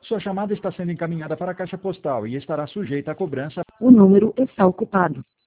Sua chamada está sendo encaminhada para a caixa postal e estará sujeita a cobrança. O número está ocupado.